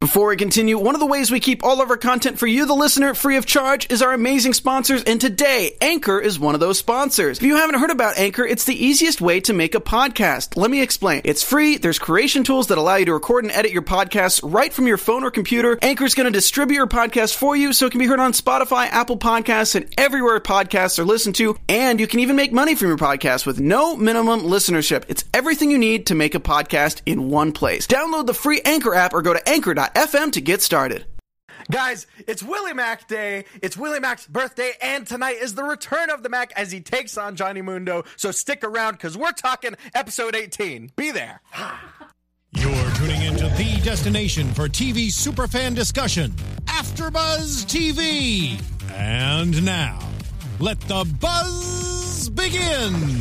Before we continue, one of the ways we keep all of our content for you, the listener, free of charge is our amazing sponsors, and today, Anchor is one of those sponsors. If you haven't heard about Anchor, it's the easiest way to make a podcast. Let me explain. It's free, there's creation tools that allow you to record and edit your podcasts right from your phone or computer. Anchor's going to distribute your podcast for you so it can be heard on Spotify, Apple Podcasts, and everywhere podcasts are listened to, and you can even make money from your podcast with no minimum listenership. It's everything you need to make a podcast in one place. Download the free Anchor app or go to anchor.fm to get started. Guys, it's Willie Mac Day, it's Willie Mac's birthday, and tonight is the return of the Mac as he takes on Johnny Mundo, so stick around because we're talking episode 18. Be there. You're tuning into the destination for TV superfan discussion, AfterBuzz TV. And now, let the buzz begin.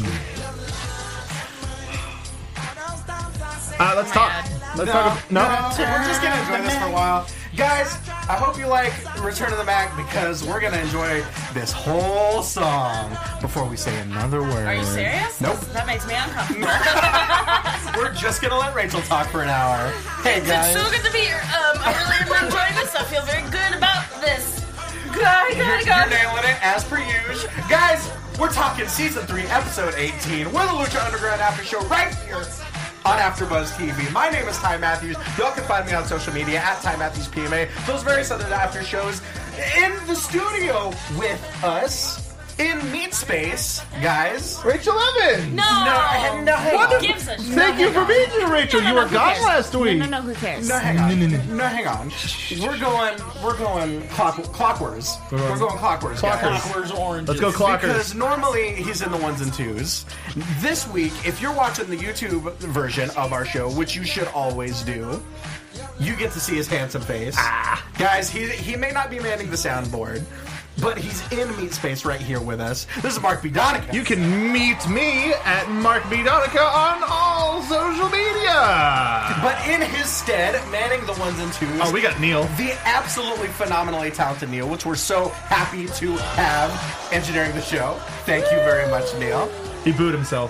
Let's talk. Let's talk. No, we're just gonna enjoy this for a while. Guys, I hope you like Return of the Mac because we're gonna enjoy this whole song before we say another word. Are you serious? Nope. That makes me uncomfortable. We're just gonna let Rachel talk for an hour. Hey guys. It's so good to be here. I really am enjoying this. I feel very good about this. You're nailing it as per usual. Guys, we're talking season 3, episode 18. We're the Lucha Underground After Show right here on AfterBuzz TV. My name is Ty Matthews. Y'all can find me on social media at Ty Matthews PMA. Those various other after shows. In the studio with us in Meat Space, guys. Rachel Evans. No. What? Who gives a shit? Thank you for being here, Rachel. You were who gone cares? last week. No, who cares? No, hang on. No, hang on. We're going clockwars. We're going clockwars. Clockers. Oranges. Let's go clockers. Because normally he's in the ones and twos. This week, if you're watching the YouTube version of our show, which you should always do, you get to see his handsome face. Guys, he may not be manning the soundboard, but he's in Meat Space right here with us. This is Mark B. Donica. You can meet me at Mark B. Donica on all social media. But in his stead, manning the ones and twos. Oh, we got Neil. The absolutely phenomenally talented Neil, which we're so happy to have engineering the show. Thank you very much, Neil. He booed himself.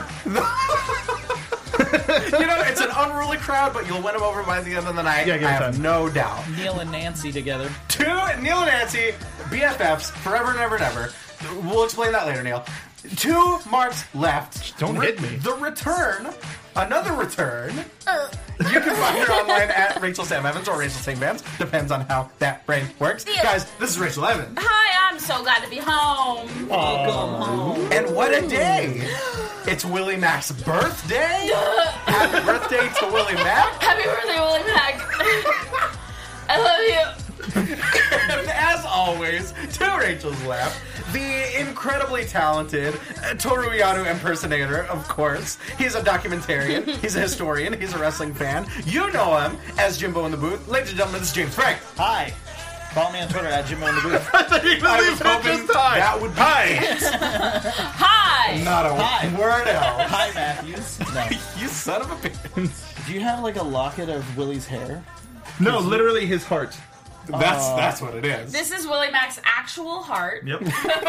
You know, it's an unruly crowd, but you'll win him over by the end of the night. Yeah, give I it have time. no doubt. Neil and Nancy together. Neil and Nancy, BFFs, forever and ever and ever. We'll explain that later, Neil. 2 marks left. Don't hit me. The return, another return. You can find her online at Rachel Sam Evans or Rachel Sam Vance. Depends on how that brain works. Yeah. Guys, this is Rachel Evans. Hi, I'm so glad to be home. Welcome home. And what a day! It's Willie Mac's birthday. Happy birthday to Willie Mac. Happy birthday, Willie Mac. I love you. And as always, to Rachel's left, the incredibly talented Toru Yano impersonator, of course. He's a documentarian, he's a historian, he's a wrestling fan. You know him as Jimbo in the Booth. Ladies and gentlemen, this is James Frank. Hi. Follow me on Twitter at Jimbo in the Booth. I was hoping that would be Hi. not a word else. Hi, Matthews. No. You son of a bitch. Do you have like a locket of Willie's hair? No, literally his heart. That's what it is. This is Willie Mac's actual heart. Yep.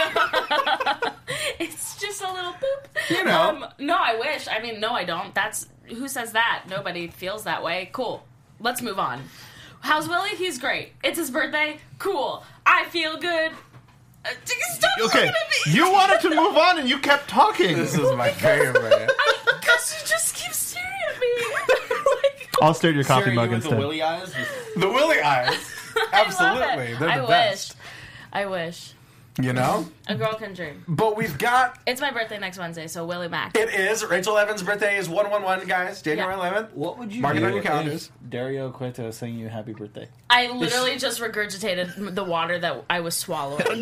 It's just a little boop. You know. No, I wish. I mean, no, I don't. Who says that? Nobody feels that way. Cool. Let's move on. How's Willie? He's great. It's his birthday. Cool. I feel good. Stop Okay, looking at me. you wanted to move on and you kept talking. This is my favorite. Because you just keep staring at me. Like, I'll stare at your coffee Staring mug you with the instead. Willie eyes? The Willie eyes. Absolutely. I love it. They're the I best. wish. You know? A girl can dream. But we've got... It's my birthday next Wednesday, so Willie Mac. It is. Rachel Evans' birthday is 1/11, guys. January 11th. What would you Mark it do on your calendars. if Dario Cueto sang you happy birthday? I literally just regurgitated the water that I was swallowing.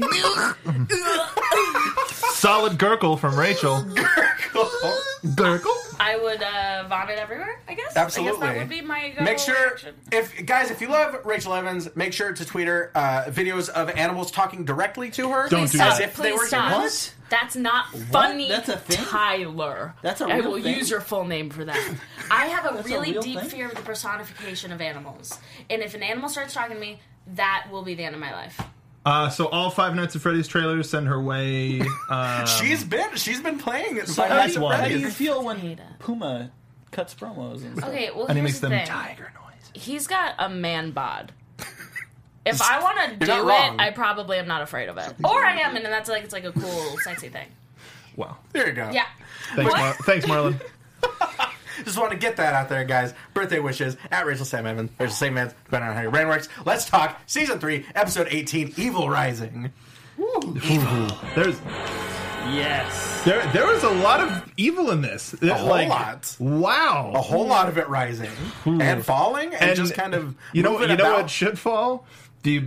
Solid Gurkle from Rachel. Gurkle? I would vomit everywhere, I guess. Absolutely. I guess that would be my Make sure, reaction. if you love Rachel Evans, make sure to tweet her videos of animals talking directly to her. Don't Please do stop. that. As if they Please were stop. humans. That's not funny, That's a thing? Tyler. That's a I real will thing? use your full name for that. I have a That's a really real deep thing? fear of the personification of animals. And if an animal starts talking to me, that will be the end of my life. So all Five Nights at Freddy's trailers send her way. She's been playing it. So Five how Nights at do you Freddy's. feel when Hate it. Puma cuts promos and stuff? Okay, well, and he here's makes the them thing. tiger noises. he's got a man bod. If I want to You're not do wrong. it, I probably am not afraid of it. Or I am, and that's like, it's like a cool, sexy thing. Wow. There you go. Yeah. Thanks, Marlon. Just want to get that out there, guys. Birthday wishes at Rachel Sam Evans. Rachel Sam Evans, depending on how your brain works. Let's talk Season 3, Episode 18, Evil Rising. There's Yes. there was a lot of evil in this. A whole lot. Wow. A whole lot of it rising and falling and just kind of moving you know about. what should fall? The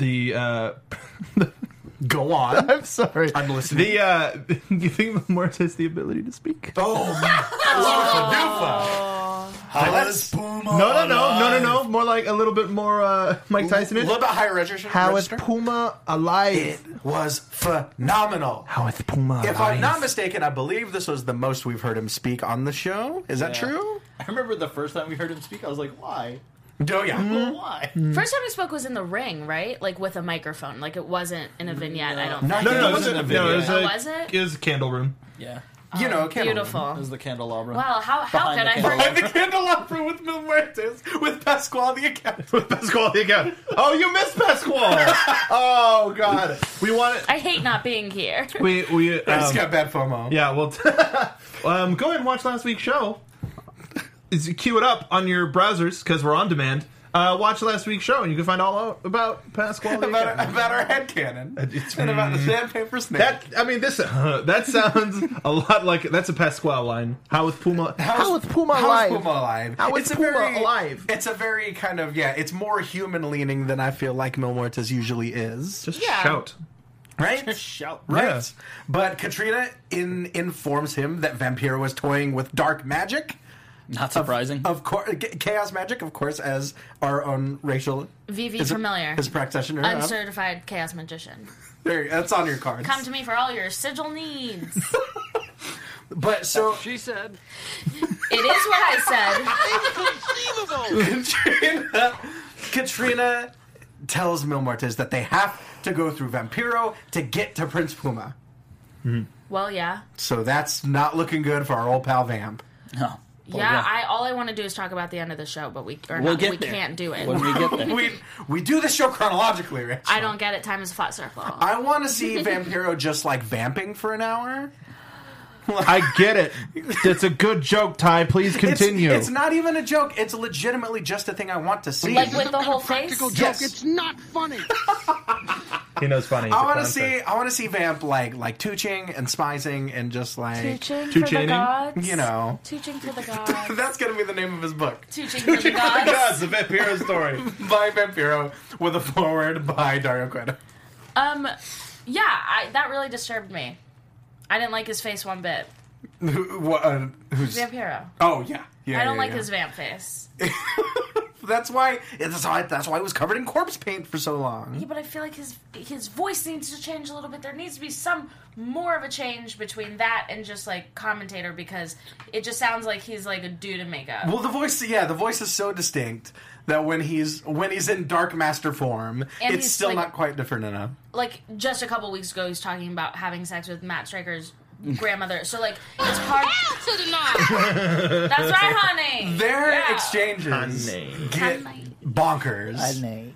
Go on. I'm sorry. I'm listening. You think Mortis has the ability to speak? Oh, let's No. More like a little bit more Mike Tyson. a little bit higher register. How is Puma alive? It was phenomenal. How is Puma If I'm not mistaken, I believe this was the most we've heard him speak on the show. Is that Yeah. true? I remember the first time we heard him speak, I was like, why? Oh, yeah. Why? First time he spoke was in the ring, right? Like with a microphone. Like it wasn't in a vignette, I don't No, think. No, It wasn't a video. was Oh, was it? It was a candle room. Yeah. You know, Beautiful. It was the candelabra. Wow, how Behind could the I camera. forget? the candelabra with Mil Muertes with Pascual the accountant. With Pasquale again. Oh, you missed Pasquale. Oh God. We want it. I hate not being here. We I just got bad FOMO. yeah. Well, go ahead and watch last week's show. Cue it up on your browsers because we're on demand. Watch last week's show and you can find all out about Pasquale. About our headcanon. And about the sandpaper snake. That sounds a lot like that's a Pasquale line. How is Puma? How is Puma How alive? is Puma alive? How is Puma alive? It's a very kind of, it's more human leaning than I feel like Mil Muertes usually is. Just Yeah. shout. Right? Shout. Right. Yeah. But Katrina informs him that Vampiro was toying with dark magic. Not surprising. Of course, chaos magic, of course, as our own Rachel VV is familiar. is a practitioner. of. Uncertified chaos magician. There, that's on your cards. Come to me for all your sigil needs. But so She said. It is what I said. Katrina tells Mil Muertes that they have to go through Vampiro to get to Prince Puma. Well, yeah. So that's not looking good for our old pal Vamp. No. Yeah, all I want to do is talk about the end of the show, but we We'll get there. can't do it. When we get there. We do this show chronologically, Rachel. I don't get it. Time is a flat circle. I want to see Vampiro just like vamping for an hour. I get it. That's a good joke, Ty. Please continue. It's not even a joke. It's legitimately just a thing I want to see. Like with the whole face. Yes. It's not funny. He knows funny. I want to see Vamp like tooching and smizing and just like Tooching for the Two-chaining? gods. you know. Tooching for the gods. That's gonna be the name of his book. Tooching for the gods. the Vampiro story. By Vampiro with a foreword by Dario Cueto. Yeah, that really disturbed me. I didn't like his face one bit. Who's? Vampiro. Oh yeah. I don't like his vamp face. That's why it was covered in corpse paint for so long. Yeah, but I feel like his voice needs to change a little bit. There needs to be some more of a change between that and just like commentator, because it just sounds like he's like a dude in makeup. Well, the voice is so distinct that when he's in Dark Master form, And it's he's, still like- not quite different enough. Like just a couple weeks ago, he's talking about having sex with Matt Stryker's grandmother. So like it's hard. That's right, honey. Their Yeah. exchanges get Honey. bonkers.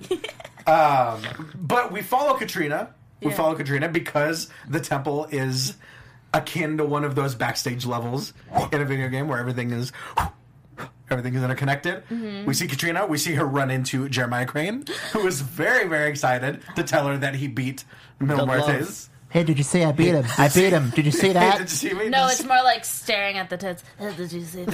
But we follow Katrina. We Yeah. follow Katrina because the temple is akin to one of those backstage levels in a video game where everything is interconnected. Mm-hmm. We see Katrina. We see her run into Jeremiah Crane, who is very, very excited to tell her that he beat Mil The love. Muertes. Hey, did you see I beat him? I beat him. Did you see Hey, that? did you see me? No, Did it's you more like staring at the tits. Did you see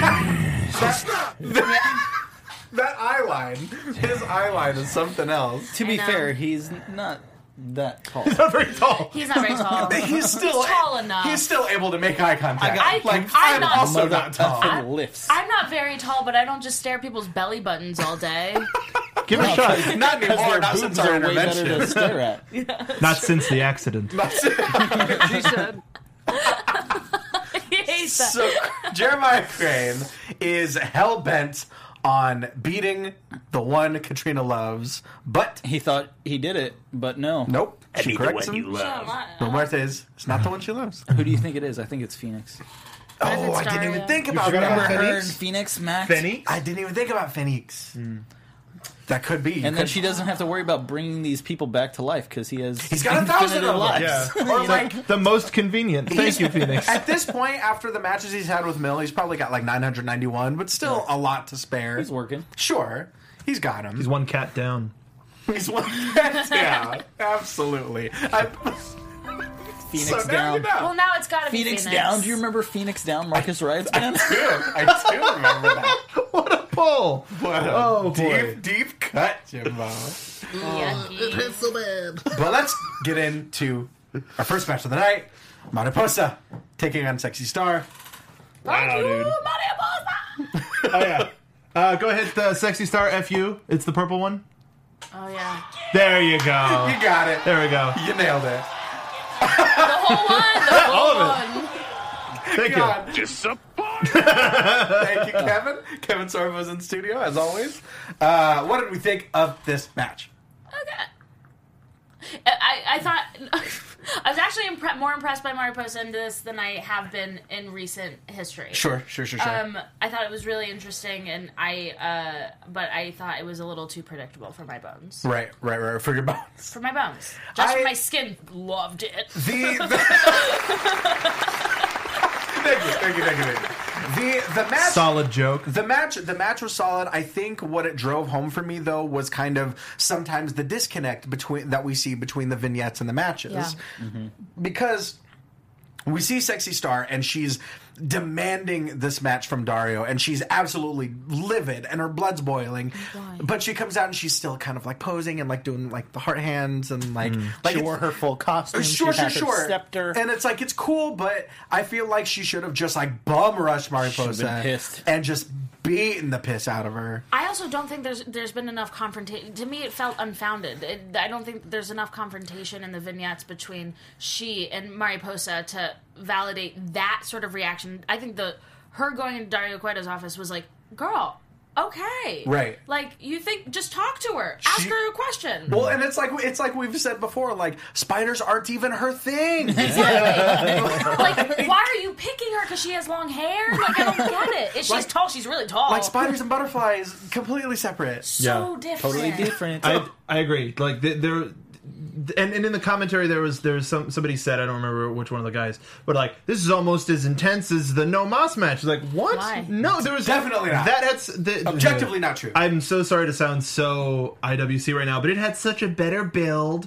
that? that eye line. His eye line is something else. To be know. fair, he's not that tall. Not very tall. He's not very tall. He's still tall enough. He's still able to make eye contact. I'm I'm not- also Mother not tall. effing lifts. I'm not very tall, but I don't just stare at people's belly buttons all day. Give it a shot. Not Because anymore. their Not boobs since our are way better to intervention. stare at. Not since the accident. She said. He hates that. So Jeremiah Crane is hell bent on beating the one Katrina loves, but He thought he did it, but no. nope. She corrects him. Mil Muertes is not the one she loves. Who do you think it is? I think it's Phoenix. Oh, I didn't even think about Remember that. her Phoenix? and Phoenix Max? Phoenix? I didn't even think about Phoenix. That could be. And then she doesn't have to worry about bringing these people back to life because he has. He's got 1,000 of them. lives. Yeah. Or like, The most convenient. Thank you, Phoenix. at this point, after the matches he's had with Mill, he's probably got like 991, but still a lot to spare. He's working. Sure, he's got him. He's one cat down. He's one. Yeah, absolutely. Phoenix now down. you know. Well, now it's got to be Phoenix down. Do you remember Phoenix down? Marcus Wright's band. I do remember that. What a pull! What a Oh, boy. deep cut, Jimbo. Yucky. so bad. But let's get into our first match of the night. Mariposa taking on Sexy Star. Fuck you, dude. Mariposa! Oh, yeah. Go ahead, Sexy Star FU. It's the purple one. Oh, yeah. There you go. You got it. There we go. You nailed it. The whole one. The whole All of one. Thank you. God. Thank you, Kevin. Kevin Sorbo's in studio, as always. What did we think of this match? Okay. I thought I was actually more impressed by Mariposa in this than I have been in recent history. Sure. I thought it was really interesting, and but I thought it was a little too predictable for my bones. Right. For your bones. For my bones, just I- my skin loved it. Thank you. The match. Solid joke. The match was solid. I think what it drove home for me though was kind of sometimes the disconnect that we see between the vignettes and the matches. Yeah. Because we see Sexy Star and she's demanding this match from Dario and she's absolutely livid and her blood's boiling. Why? But she comes out and she's still kind of like posing and like doing like the heart hands and like She wore her full costume. Sure. She had her scepter. And it's like, it's cool, but I feel like she should have just like bum rushed Should've Mariposa been pissed. and just beaten the piss out of her. I also don't think there's been enough confrontation. To me, it felt unfounded. I don't think there's enough confrontation in the vignettes between she and Mariposa to validate that sort of reaction. I think her going into Dario Cueto's office was like, girl, okay. Right. Like, you think, just talk to her. Ask her a question. Well, and it's like we've said before, like, spiders aren't even her thing. Like, why are you picking her? Because she has long hair? Like, I don't get it. If she's tall, she's really tall. Like, spiders and butterflies, completely separate. So different. Totally different. I agree. Like there, and in the commentary there's somebody said, I don't remember which one of the guys, but like, this is almost as intense as the No Mas match. Like, what? Why? No, there was Definitely not. Objectively not true. I'm so sorry to sound so IWC right now, but it had such a better build.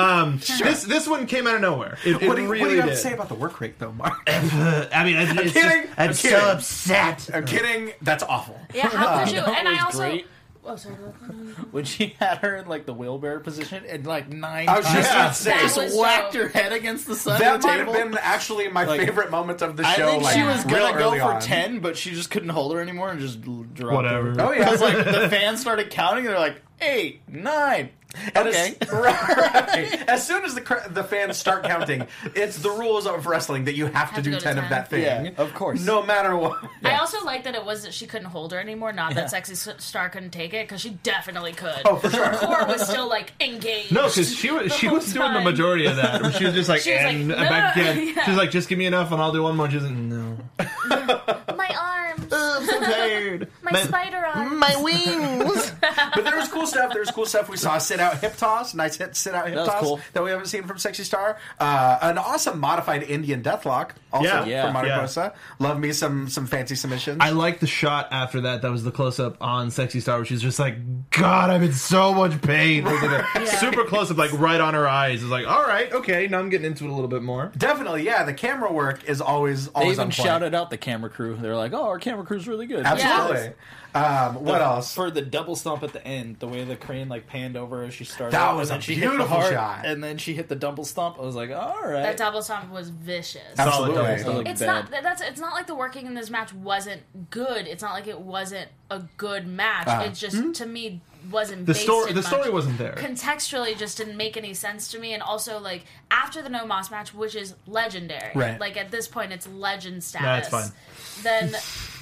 This one came out of nowhere. It What do you really have to did. say about the work rate, though, Mark? I mean, it's kidding. I'm I'm so kidding. upset. I'm kidding. That's awful. Yeah, how could you? know And what I was also... great? Oh, sorry. When she had her in like the wheelbarrow position and like 9 I was just times about to say, That just was whacked dope. her head against the side That of the might table. have been actually my Like, favorite moment of the I show. think like, she was real gonna go early for on. 10, but she just couldn't hold her anymore and just dropped Whatever. her. Oh, yeah. Because like the fans started counting, they're like 8, 9. And Okay. right. As soon as the fans start counting, it's the rules of wrestling that you have to to do go to 10 of 10. that thing. Yeah, of course. No matter what. I also like that it was that she couldn't hold her anymore. Not Yeah. that Sexy Star couldn't take it, because she definitely could. Oh, for sure. Her core was still like engaged. No, because she was whole doing the time. majority of that. She was just like, She was like, and no. back again. Yeah. She was like, just give me enough and I'll do one more. She's like, no. My arms, I'm so tired. my spider arms. My wings. But there was cool stuff. We saw a sit-out hip toss. Nice sit-out hip That was toss cool. that we haven't seen from Sexy Star. An awesome modified Indian deathlock also Yeah. from Mariposa. Love me some fancy submissions. I like the shot after that. That was the close-up on Sexy Star, where she's just like, God, I'm in so much pain. It was like a super close-up, like right on her eyes. It's like, all right, okay, now I'm getting into it a little bit more. Definitely, yeah. The camera work is always They on even point. shouted out the camera crew. They're like, "Oh, our camera crew's really good." Absolutely. What else? For the double stomp at the end, the way the crane like panned over as she started. That and was then a she hit the beautiful heart, shot. and then she hit the double stomp. I was like, "All right." That double stomp was vicious. Absolutely. Solid That looked It's bad. not. It's not like the working in this match wasn't good. It's not like it wasn't a good match. It just to me wasn't The based story, in the much. story wasn't there. Contextually just didn't make any sense to me, and also like after the No Mas match, which is legendary, Right. like at this point it's legend That's status. fine. Then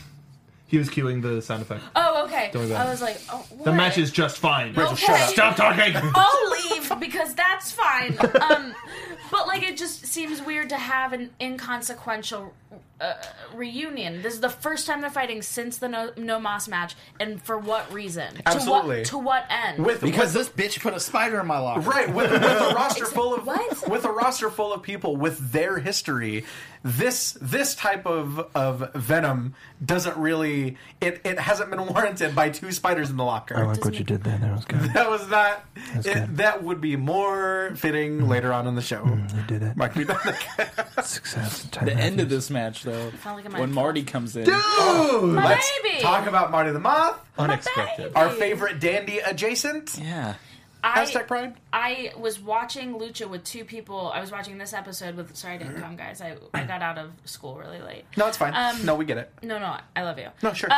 He was cueing the sound effect. okay, Don't worry about I it. was like, oh, what? The match is just fine. Okay. shut up. Stop talking. I'll leave because that's fine. But like, it just seems weird to have an inconsequential reunion. This is the first time they're fighting since the No Mas match, and for what reason? Absolutely. To what end? Because this bitch put a spider in my locker. Right, with a roster full of What? with a roster full of people with their history, this type of venom doesn't really it hasn't been warranted by 2 spiders in the locker. I like what you did there. That was good. That was not. good. That would be more fitting later on in the show. You did it. Mark me down. Success. The end of this match, though, Felt like it might when fall. Marty comes in. My Let's baby! talk about Marty the Moth, Unexpected. our favorite dandy adjacent. Yeah. Hashtag Pride. I was watching Lucha with 2 people. I was watching this episode with. Sorry, I didn't come, guys. I got out of school really late. No, it's fine. No, we get it. No, I love you. No, sure.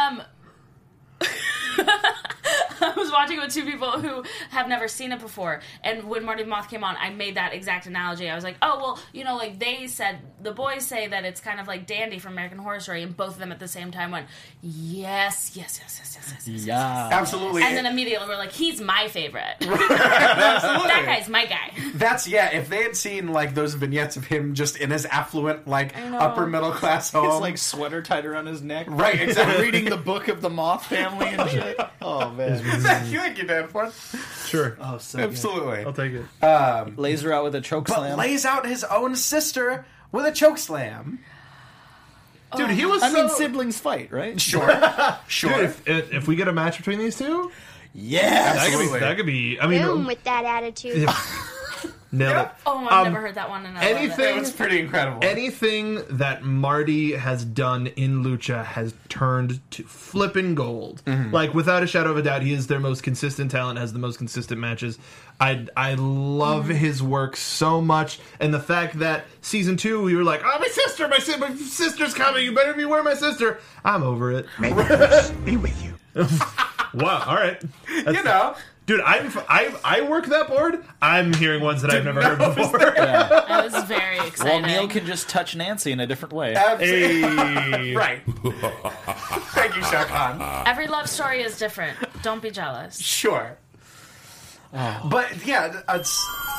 I was watching with 2 people who have never seen it before, and when Marty the Moth came on, I made that exact analogy. I was like, oh, well, you know, like they said, the boys say that it's kind of like Dandy from American Horror Story, and both of them at the same time went, yes. Yeah. Absolutely. And then immediately we're like, he's my favorite. That guy's my guy. That's, if they had seen, like, those vignettes of him just in his affluent, like, I know. upper middle class home. His, like, sweater tied around his neck. Right, exactly. Reading the book of the Moth family and shit. Oh, man. Thank you, Dan Ford. Sure. Oh, so Absolutely. I'll take it. Laser out with a choke But slam. lays out his own sister with a choke slam. Dude, he was I mean, so... siblings fight, right? Sure. Dude, if we get a match between these two, Yeah. Absolutely. that could be. I mean, Boom with that attitude. nailed it. Oh, I've never heard that one, and I love anything- it. It was pretty incredible. Anything that Marty has done in Lucha has turned to flippin' gold. Like, without a shadow of a doubt, he is their most consistent talent, has the most consistent matches. I love his work so much, and the fact that season 2 we were like, oh, my sister's coming, you better beware my sister. I'm over it. May the force be with you. Wow, all right. you know. Dude, I work that board. I'm hearing ones that I've never heard before. I was very Well, excited. Neil can just touch Nancy in a different way. Hey. Right. Thank you, Shah Khan. Every love story is different. Don't be jealous. Sure. But, yeah, it's...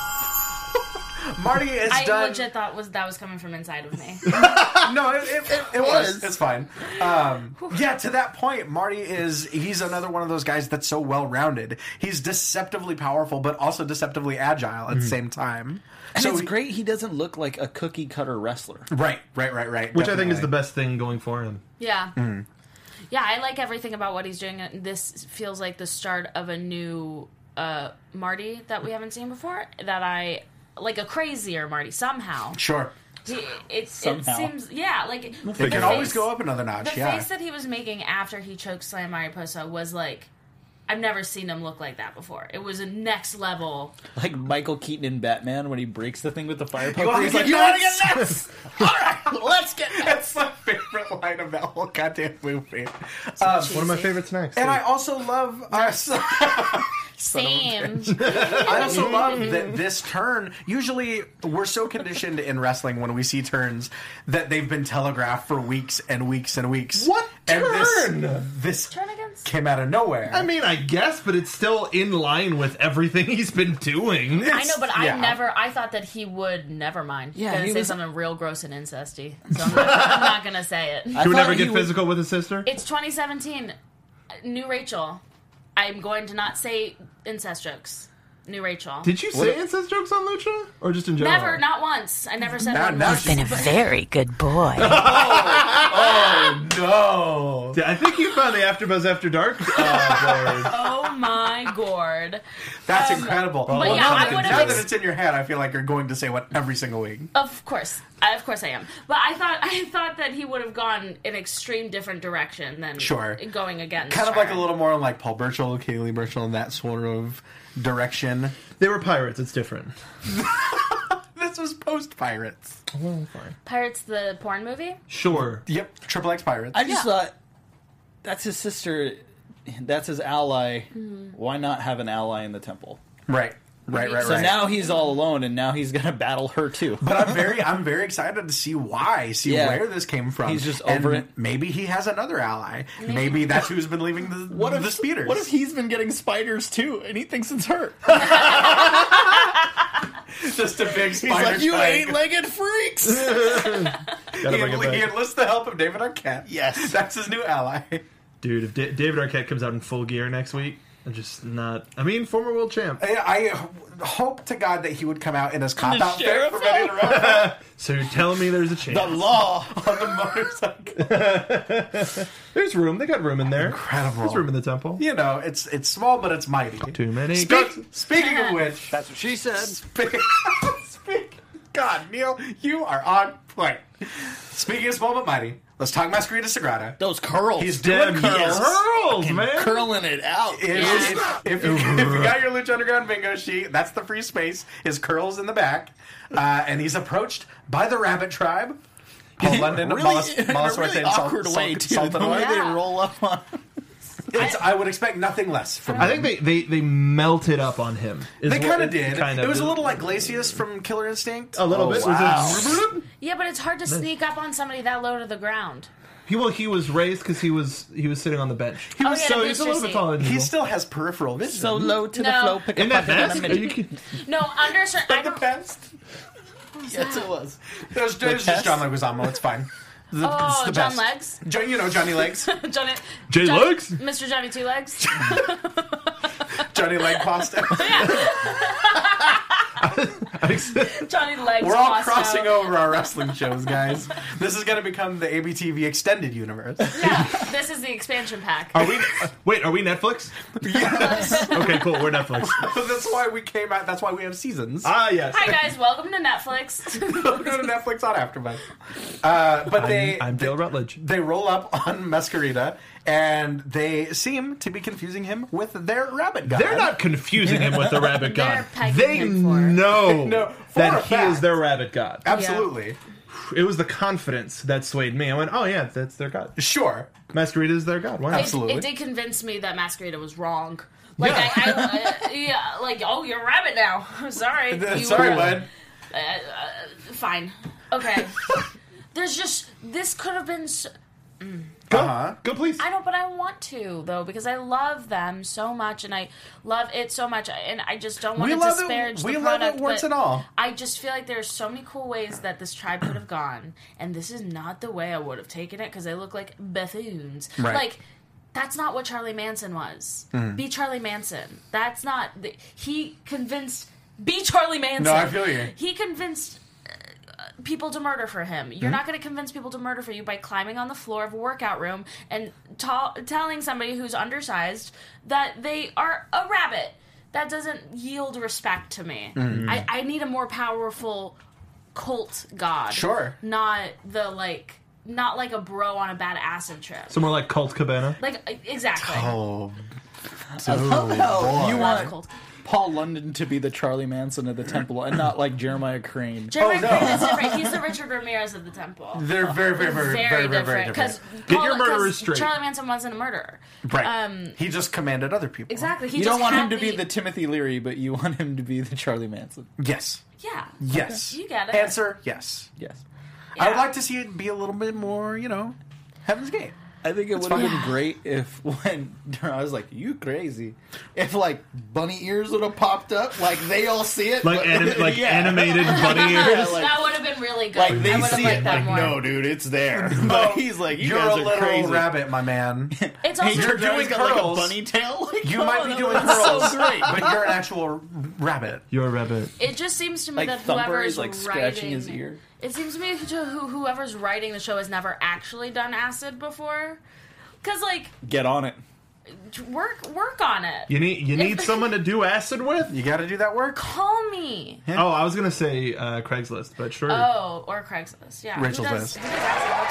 Marty has I done... legit thought that was coming from inside of me. No, it was. It's fine. Yeah, to that point, Marty he's another one of those guys that's so well-rounded. He's deceptively powerful, but also deceptively agile at the same time. And so it's great he doesn't look like a cookie-cutter wrestler. Right. Which I think is the best thing going for him. Yeah. Yeah, I like everything about what he's doing. This feels like the start of a new Marty that we haven't seen before. That I... Like a crazier Marty, somehow. Sure. It Somehow. seems... Yeah, like... It can always go up another notch, The yeah. face that he was making after he chokeslammed Mariposa was like... I've never seen him look like that before. It was a next level. Like Michael Keaton in Batman when he breaks the thing with the fire You poker. wanna He's get like, you want to nuts?" get nuts? All right, let's get nuts. That's my favorite line of that whole goddamn movie. One of my favorite snacks. And I also love... Same. I also love that this turn, usually we're so conditioned in wrestling when we see turns that they've been telegraphed for weeks and weeks and weeks. What And turn? This Turn against... came out of nowhere. I mean, I guess, but it's still in line with everything he's been doing. I know, but Yeah. I thought that he would, never mind. Yeah, Gonna he say was- something real gross and incesty. So I'm not gonna say it. He would never get physical with his sister? It's 2017. New Rachel. I'm going to not say incest jokes. New Rachel. Did you say incest jokes on Lucha? Or just in general? Never, not once. I never said Now- one now once. she's Been a very good boy. No. I think you found the AfterBuzz After Dark board. Oh my gourd. That's incredible. but yeah, I would've now that it's in your head, I feel like you're going to say what every single week. Of course I am. But I thought that he would have gone an extreme different direction than Sure. going against Kind of her. like a little more like Paul Burchill, Kaylee Burchill, and that sort of direction. They were pirates, it's different. This was post-Pirates. Pirates the porn movie? Sure. Yep, Triple X Pirates. I just thought, that's his sister, that's his ally. Mm-hmm. Why not have an ally in the temple? Right. So now he's all alone, and now he's going to battle her too. But I'm very excited to see why, Yeah. where this came from. He's just And over it. Maybe he has another ally. Maybe that's who's been leaving the speeders. What if he's been getting spiders too, and he thinks it's her? just a big He's spider? like, you trying- eight-legged freaks! Gotta bring it He back. enlists the help of David Arquette. Yes. That's his new ally. Dude, if David Arquette comes out in full gear next week, I'm just not... I mean, former world champ. I hope to God that he would come out in his cop The outfit sheriff for Ready to Rumble So you're telling me there's a chance. The law. on the motorcycle. There's room. They got room in there. Incredible. There's room in the temple. You know, it's small, but it's mighty. Too many. Speaking of which... That's what she said. God, Neil, you are on point. Speaking of small but mighty, let's talk Masquerita Sagrada. Those curls. He's doing Damn curls. curls, man. curling it out. If you got your Lucha Underground bingo sheet, that's the free space. His curls in the back. And he's approached by the Rabbit Tribe. Paul London, really, Mollis in a really awkward way, too. The way they roll up on I would expect nothing less from I him. think they melted up on him. They kind of did. It was a little like Glacius from Killer Instinct. A little bit. wow. Was it, Yeah, but it's hard to sneak up on somebody that low to the ground. he was raised because he was sitting on the bench. He was So he's a little bit taller than He people. still has peripheral vision. so low to the No. flow. Pick In up that bucket mask? and Are a you minute. kidding? No, under certain. I the don't. best. Yes, it was. It was just test? John Leguizamo. It's fine. It's Oh, the John best. Legs. You know Johnny Legs. Johnny. Jay Johnny- Legs? Mr. Johnny Two Legs. Johnny Leg Pasta. Johnny Legs. We're all Pasta. crossing over our wrestling shows, guys. This is going to become the ABTV extended universe. Yeah, this is the expansion pack. Are we? Wait, are we Netflix? Yes. Okay, cool. We're Netflix. That's why we came out. That's why we have seasons. Ah, yes. Hi guys, welcome to Netflix. Go to Netflix on AfterBuzz. But I'm Dale Rutledge. they roll up on Masquerita, and they seem to be confusing him with their rabbit god. They're not confusing him with the rabbit god. They're pegging They him for- know No, for a that he fact. is their rabbit god. Absolutely. It was the confidence that swayed me. I went, oh yeah, that's their god. Sure. Masquerita is their god. Why not? Absolutely. It did convince me that Masquerita was wrong. Like, Yeah. yeah, like, oh, you're a rabbit now. Sorry. You Sorry, were- bud. Fine. Okay. There's just, this could have been, Uh-huh. Go, please. I know, but I want to, though, because I love them so much, and I love it so much, and I just don't want We to love it- disparage we the love it product. warts but and all. I just feel like there's so many cool ways that this tribe could have gone, and this is not the way I would have taken it, because they look like buffoons. Right. Like, that's not what Charlie Manson was. Mm. Be Charlie Manson. That's not... He convinced... Be Charlie Manson. No, I feel you. He convinced... people to murder for him. You're not going to convince people to murder for you by climbing on the floor of a workout room and telling somebody who's undersized that they are a rabbit. That doesn't yield respect to me. I need a more powerful cult god. Sure. Not like a bro on a bad acid trip. So more like Cult Cabana. Like, exactly. Oh. You Love want cult. Paul London to be the Charlie Manson of the temple and not like Jeremiah Crane. Jeremy no. Crane is different. He's the Richard Ramirez of the temple. They're very, very, very, very, very, very different. Get your murderers straight. Charlie Manson wasn't a murderer. Right. He just commanded other people. Exactly. He You just don't want had him to be the Timothy Leary, but you want him to be the Charlie Manson. Yes. Yeah. Yes. You get it. Answer, yes. Yes. I would Yeah. like to see it be a little bit more, Heaven's Gate. I think it would have been great if when I was like, "You crazy?" If like bunny ears would have popped up, like they all see it, Like, but- Yeah. animated bunny Yeah, ears. like- That would have been really good. Like I they would have see liked it, that like more. no, dude, it's there. But he's like, you You're guys a are little crazy. rabbit, my man. It's also You're doing He's got like a curls. bunny tail. Like, You might be oh, doing that's curls, so great. but you're an actual rabbit. You're a rabbit. It just seems to me Like that Thumper whoever is is like scratching writing, his ear. It seems to me whoever's writing the show has never actually done acid before. Because like Get on it. work on it. You need someone to do acid with? You got to do that work. Call me. Oh, I was gonna say Craigslist, but sure. Oh, or Craigslist. Yeah. Rachel's who does, list. Who does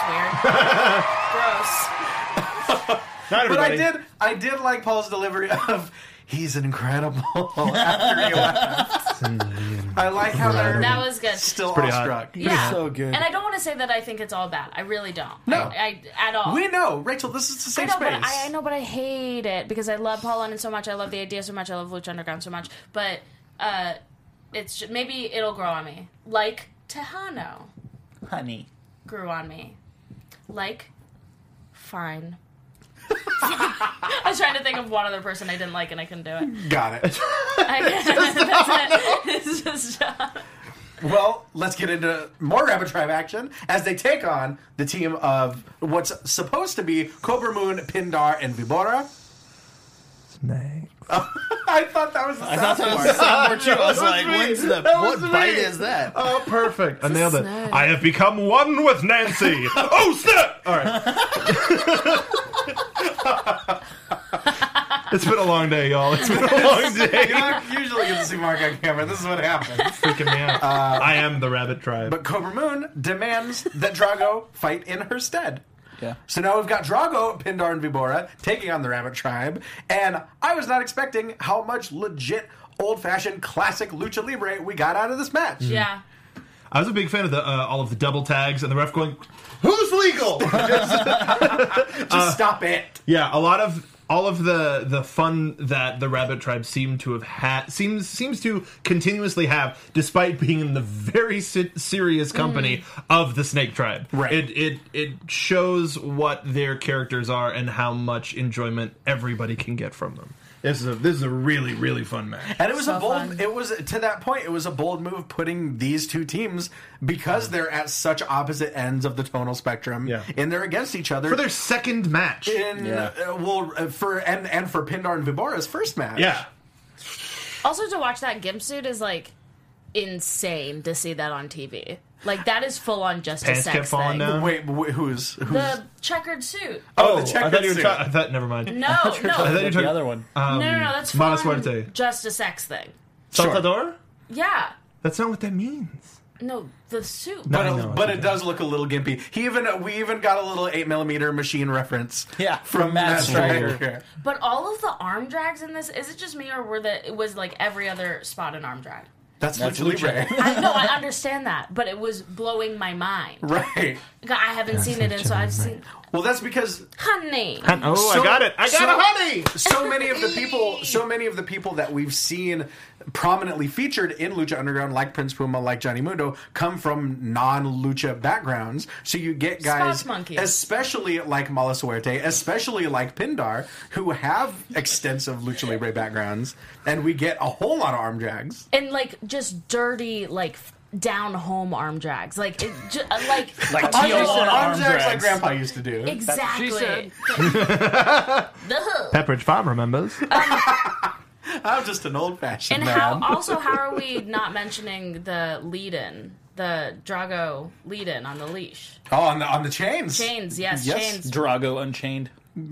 acid? That's weird. Gross. Not But everybody. I did like Paul's delivery of "He's incredible" after he left. I like how they're That was good. still pretty hot. awestruck. Yeah. So good. And I don't want to say that I think it's all bad. I really don't. No. I at all. We know, Rachel. This is the I same know, space. but I know, but I hate it because I love Paul London so much. I love the idea so much. I love Lucha Underground so much. But it's just, maybe it'll grow on me, like Tejano Honey. grew on me, like Fine. I was trying to think of one other person I didn't like, and I couldn't do it. Got it. That's it. It's just Well, let's get into more Rabbit Tribe action as they take on the team of what's supposed to be Cobra Moon, Pindar, and Vibora. Snake. I thought that was the I thought that was sound the soundboard too. I was That was like, me. what's the That was what bite me. is that? Oh, perfect. I nailed it. snake. I have become one with Nancy. Oh, snap! All right. It's been a long day, y'all. It's been a long day. You don't usually get to see Mark on camera. This is what happens. Freaking me out. I am the Rabbit Tribe. But Cobra Moon demands that Drago fight in her stead. Yeah. So now we've got Drago, Pindar, and Vibora taking on the Rabbit Tribe, and I was not expecting how much legit, old-fashioned, classic lucha libre we got out of this match. Yeah. I was a big fan of the all of the double tags and the ref going, "Who's legal?" Just stop it. Yeah, all of the fun that the Rabbit Tribe seem to have had seems to continuously have, despite being in the very serious company of the Snake Tribe. Right. It shows what their characters are and how much enjoyment everybody can get from them. This is a really, really fun match. And it was So a bold. fun. It was to that point. It was a bold move putting these two teams because they're at such opposite ends of the tonal spectrum. Yeah. And they're against each other For their second match. in for Pindar and Vibora's first match. Yeah. Also, to watch that gimp suit is like insane to see that on TV. Like that is full on just a Pants sex kept falling thing. down. Wait, who's The checkered suit. Oh, the I checkered thought you were suit. I thought, never mind. No, I thought no, you were the talking other one. no, that's full Mala on Suerte. just a sex thing. Saltador? Yeah. That's not what that means. No, the suit. No, But, I know. but it does look a little gimpy. We even got a little 8mm machine reference. Yeah, from from Matt Matt Striker. Striker. But all of the arm drags in this, is it just me or it was like every other spot an arm drag? That's That's Lucha Libre. I know, I understand that, but it was blowing my mind. Right. I haven't seen it, and so I've seen. Well, that's because Honey! Oh, I got it. I got a honey. so many of the people that we've seen prominently featured in Lucha Underground, like Prince Puma, like Johnny Mundo, come from non-lucha backgrounds. So you get guys, Spots monkeys. especially like Mala Suerte, especially like Pindar, who have extensive Lucha Libre backgrounds, and we get a whole lot of arm drags. And like just dirty, like down home arm drags. Like, it like. Like Arm Tio drags, on arm like drags. Grandpa used to do. Exactly. She said. Duh. Pepperidge Farm remembers. I'm just an old-fashioned And man. how are we not mentioning the lead-in, the Drago lead-in on the leash? Oh, on the chains. Chains, yes, Yes. chains. Drago Unchained.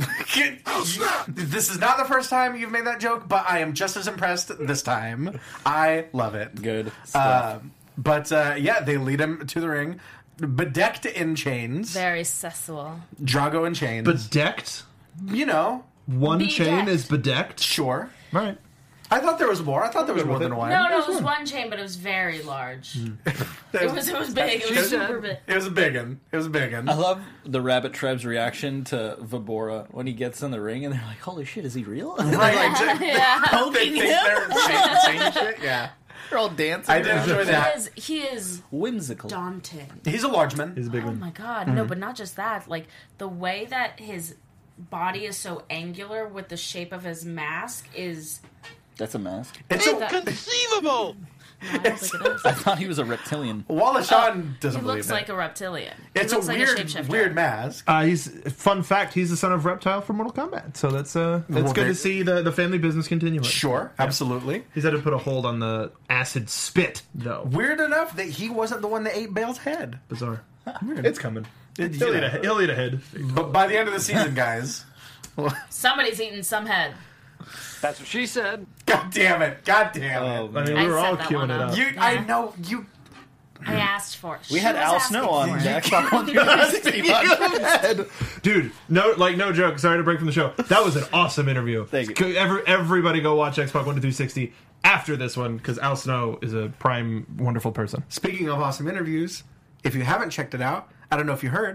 This is not the first time you've made that joke, but I am just as impressed this time. I love it. Good stuff. Yeah, they lead him to the ring, bedecked in chains. Very sexual. Drago in chains. Bedecked? You know, One Bedecked. chain is bedecked? sure. All right. I thought there was more. I thought there was more than one. No, it was one chain, but it was very large. It was big. It was super big. It was a big one. It was a big one. I love the Rabbit Tribe's reaction to Vibora when he gets in the ring, and they're like, "Holy shit, is he real?" Right, exactly. Yeah. They Poking think him. they're saying shit. Yeah, They're all dancing. I did enjoy that. He is Whimsical. daunting. He's a large man. He's a big Oh one. my god. No, but not just that. Like the way that his body is so angular with the shape of his mask is That's a mask. It's a, Inconceivable! no, I don't think it is. I thought he was a reptilian. Wallace Shawn doesn't He believe looks it. like a reptilian. It's He a looks like weird, shapeshifter. weird mask. He's fun fact. He's the son of Reptile from Mortal Kombat. So that's Well, good they- to see the family business continuing. Sure, absolutely. He's had to put a hold on the acid spit, though. Weird enough that he wasn't the one that ate Bale's head. Bizarre. It's coming. You He'll know. eat a head. But by the end of the season, guys, Somebody's eating some head. That's what she said. God damn it, God damn it. I mean, I we were set all that queuing one it up. up. You, Yeah. I know you. I asked for it. We She had was Al asking Snow for on it. the Xbox One 360 podcast. Dude, no joke. Sorry to break from the show. That was an awesome interview. Thank you. Everybody go watch Xbox One to 360 after this one because Al Snow is a prime, wonderful person. Speaking of awesome interviews, if you haven't checked it out, I don't know if you heard,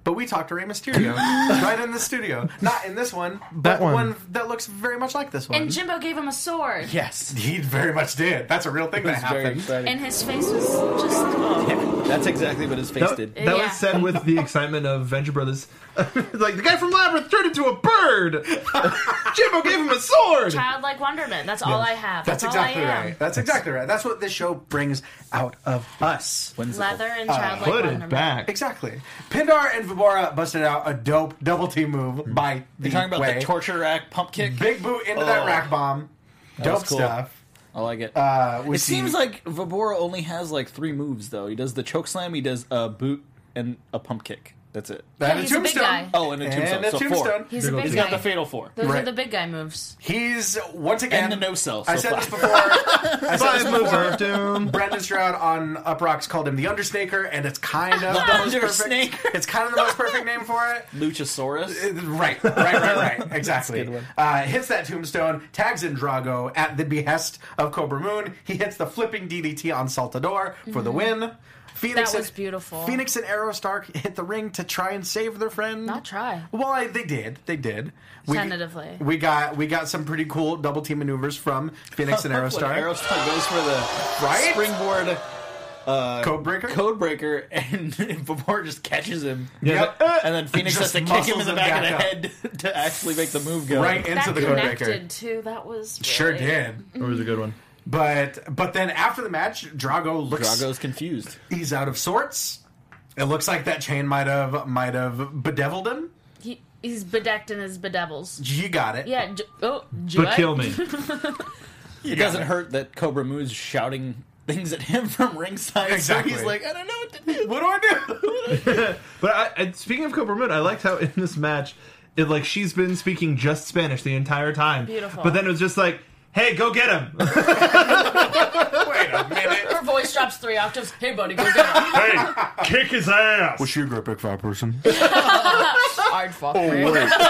But we talked to Rey Mysterio right in the studio. Not in this one, but That one. one that looks very much like this one. And Jimbo gave him a sword. Yes. He very much did. That's a real thing that It's very happened. exciting. And his face was just... Yeah, that's exactly what his face That, did. that Yeah. was said with the excitement of Venture Brothers. Like, the guy from Labyrinth turned into a bird! Jimbo gave him a sword! Childlike wonderment. That's all I have. That's all exactly I am. right. That's exactly right. That's what this show brings out of us. Leather and childlike Put wonderment. it back. Exactly. Pindar and Vibora busted out a dope double team move by the You're talking about way. the torture rack pump kick? Big boot into that rack bomb. Dope was cool. stuff. I like it. We It see- seems like Vibora only has like 3 moves, though. He does the choke slam, he does a boot, and a pump kick. That's it. and he's a big guy. Oh, and a tombstone. And a So tombstone. 4. He's a big He's guy. got the fatal 4. Those are Right. the big guy moves. He's once again And the no sell. I So said this 5. before. I said Five this moves before. of doom. Brendan Stroud on Up Rocks called him the Undersnaker, and it's kind of the most perfect. Undersnaker. It's kind of the most perfect name for it. Luchasaurus. Right. Exactly. That's a good Hits that tombstone, tags in Drago at the behest of Cobra Moon. He hits the flipping DDT on Saltador for the win. Phoenix That was and, beautiful. Phoenix and Aerostar hit the ring to try and save their friend. Not try. Well, they did. They did. Tentatively. We got some pretty cool double team maneuvers from Phoenix and When Aerostar. Aerostar goes for the Right? springboard Codebreaker? and Vibora just catches him. Yep. And then Phoenix has Just to kick him in muscles the him back of the back head to actually make the move go. Right into That the Codebreaker. connected, too. That was really... Sure did. That was a good one. But then after the match, Drago looks Drago's confused. he's out of sorts. It looks like that chain might have bedeviled him. He's bedecked in his bedevils. You got it. Yeah. But Joy? kill me. It doesn't hurt that Cobra Moo's shouting things at him from ringside. Exactly. So he's like, I don't know what to do. What do I do? But speaking of Cobra Moon, I liked how in this match, she's been speaking just Spanish the entire time. Beautiful. But then it was just like, hey, go get him. Wait a minute. Her voice drops 3 octaves. Hey, buddy, go get him. Hey, kick his ass. What's your great big fat person? Hard fuck, man.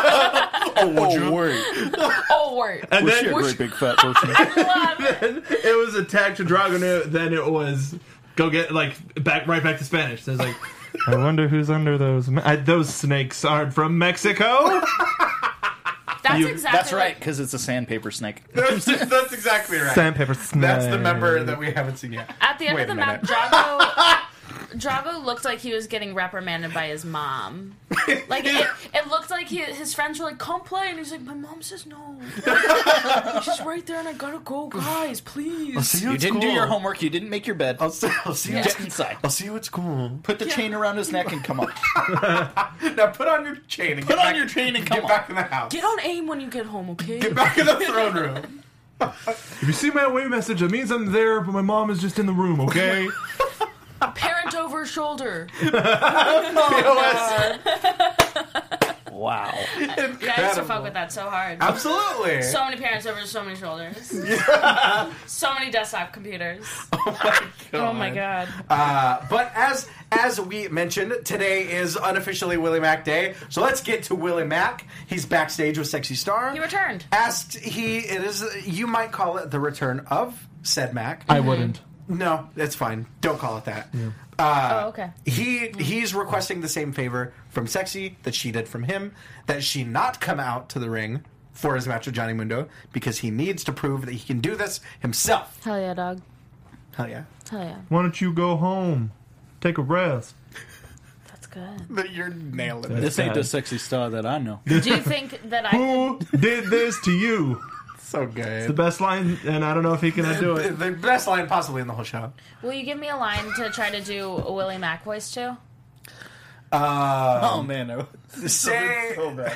word. Oh, word. And then Great big fat person. it was attack to Drago. Then it was go get right back to Spanish. So it's like, I wonder who's under those. Those snakes aren't from Mexico. That's exactly That's right, because it's a sandpaper snake. That's exactly right. Sandpaper snake. That's the member that we haven't seen yet. At the end Wait of the a map, minute. Drago looked like he was getting reprimanded by his mom. Like, it looked like his friends were like, come play. And he's like, my mom says no. She's right there and I gotta go. Guys, please. You didn't do your homework. You didn't make your bed. I'll see you. Get inside. I'll see you at school. Put the chain around his neck and come on. Now put on your chain and Put get on back, your chain and get come on. back in the house. Get on aim when you get home, okay? Get back in the throne room. If you see my away message, that means I'm there, but my mom is just in the room. Okay. Parent over shoulder. Wow. Yeah, I used to fuck with that so hard. Absolutely. So many parents over so many shoulders. So many desktop computers. Oh my god. But as we mentioned, today is unofficially Willie Mack Day. So let's get to Willie Mack. He's backstage with Sexy Star. He returned. You might call it the return of said Mac. I wouldn't. No, that's fine. Don't call it that. Oh, okay. He's requesting the same favor from Sexy that she did from him, that she not come out to the ring for his match with Johnny Mundo because he needs to prove that he can do this himself. Hell yeah, dog. Hell yeah. Hell yeah. Why don't you go home? Take a rest. That's good. You're nailing it. This ain't the sexy star that I know. Do you think that I Who did this to you? So good. The best line, and I don't know if he can do it. The best line possibly in the whole show. will you give me a line to try to do a Willie Mack voice too? Oh man, no. Say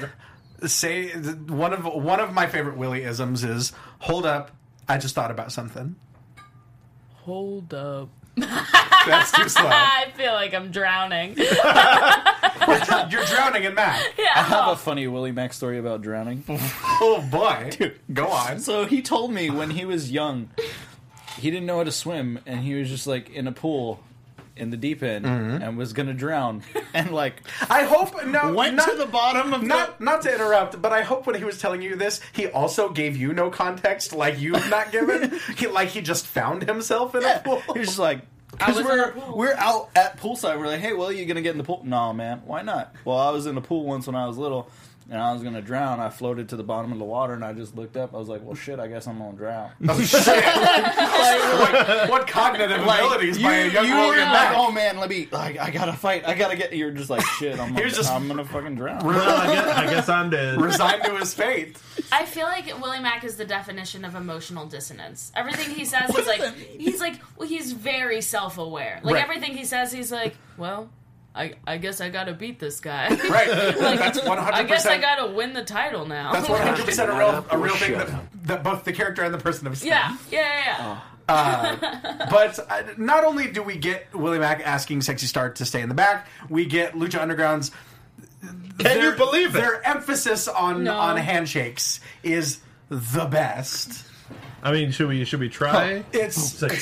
one of my favorite Willie-isms is "Hold up, I just thought about something." Hold up. That's too slow. I feel like I'm drowning. You're drowning in Mac. I have a funny Willie Mack story about drowning. Oh boy, go on. So he told me when he was young, he didn't know how to swim, and he was just like in a pool in the deep end and was gonna drown, and like I hope went to the bottom of not to interrupt, but I hope when he was telling you this, he also gave you no context like you've not given. He just found himself in a pool. He was just like, Because was in a pool. we're out at poolside. We're like, hey, Will, you gonna get in the pool? No, man. Why not? Well, I was in the pool once when I was little, and I was gonna drown. I floated to the bottom of the water, and I just looked up. I was like, well, shit, I guess I'm gonna drown. Oh, shit. Like, what cognitive abilities by a young you William were Mack? like, oh man, I gotta fight. I gotta get. You're just like, shit. I'm gonna fucking drown. Well, I guess I'm dead. Resigned to his fate. I feel like Willie Mack is the definition of emotional dissonance. Everything he says he's very self-aware. Like Right. everything he says, he's like, well, I guess I gotta beat this guy. Right. That's 100%. I guess I gotta win the title now. That's 100% a real thing that both the character and the person have said. Yeah. But not only do we get Willie Mack asking Sexy Star to stay in the back, we get Lucha Underground's. Can you believe it? Their emphasis on handshakes is the best. I mean, should we try? It's like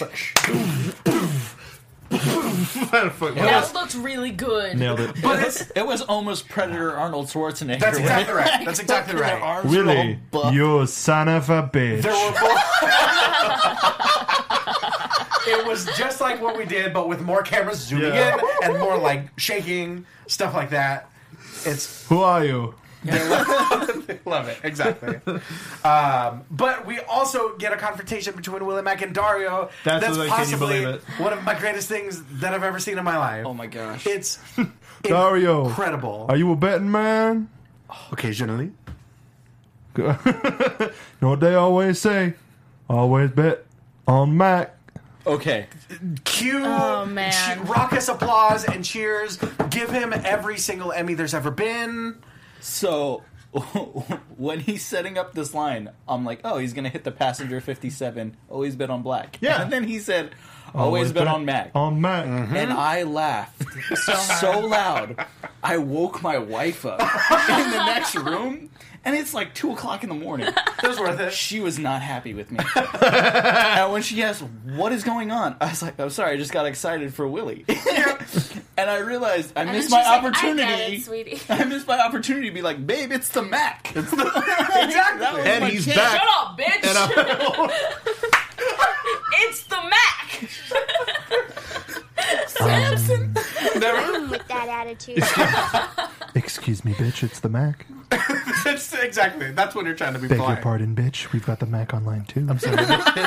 That looks really good. Nailed it. but It was almost Predator Arnold Schwarzenegger. that's exactly right. That's exactly Their right. arms were all Willie, buff. you son of a bitch. There were It was just like what we did, but with more cameras zooming in and more like shaking, stuff like that. It's Who are you? love it, exactly. But we also get a confrontation between Willie Mack and Dario. That's what, can you possibly believe it? one of my greatest things that I've ever seen in my life. Oh my gosh. It's Dario, incredible. are you a betting man? Occasionally. You know what they always say? Always bet on Mac. Okay. Cue Oh, man. raucous applause and cheers. Give him every single Emmy there's ever been. So when he's setting up this line, I'm like, oh, he's gonna hit the passenger 57. Always bet on black. Yeah. And then he said, always bet on Mac. On Mac. And I laughed so loud, I woke my wife up in the next room, and it's like 2 o'clock in the morning. It was worth it. She was not happy with me. And when she asked, what is going on? I was like, I'm sorry, I just got excited for Willie. And I realized I missed my opportunity. I get it, sweetie. I missed my opportunity to be like, babe, it's the Mac. Exactly. And my he's kid. back. Shut up, bitch! It's the Mac! Samson. With that attitude. Excuse me, bitch. It's the Mac. It's exactly. That's when you're trying to be Beg your polite. pardon, bitch. We've got the Mac online too. I'm sorry.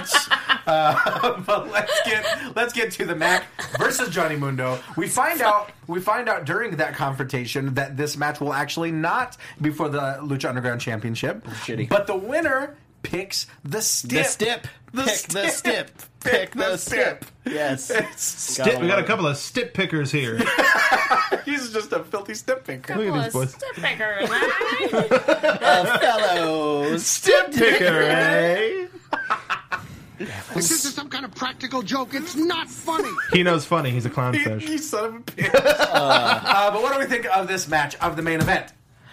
But let's get to the Mac versus Johnny Mundo. We find out during that confrontation that this match will actually not be for the Lucha Underground Championship. Shitty. But the winner picks the stip. The stip. Pick the stip. Pick the stip. Yes. Stip, we got a couple of stip pickers here. He's just a filthy stip picker. Look at these boys. Step picker, Fellow Stip picker, eh? This is some kind of practical joke. It's not funny. He knows funny. He's a clownfish. You son of a bitch. But what do we think of this match, of the main event?